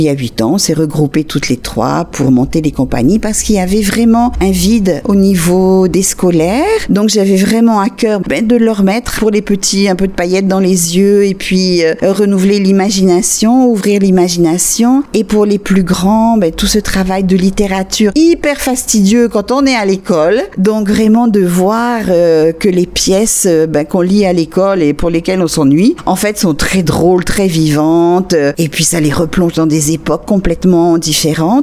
Il y a 8 ans, on s'est regroupés toutes les trois pour monter les compagnies parce qu'il y avait vraiment un vide au niveau des scolaires. Donc j'avais vraiment à cœur de leur mettre pour les petits un peu de paillettes dans les yeux et puis renouveler l'imagination, ouvrir l'imagination. Et pour les plus grands, tout ce travail de littérature hyper fastidieux quand on est à l'école. Donc vraiment de voir que les pièces qu'on lit à l'école et pour lesquelles on s'ennuie, en fait sont très drôles, très vivantes. Et puis ça les replonge dans des époques complètement différentes.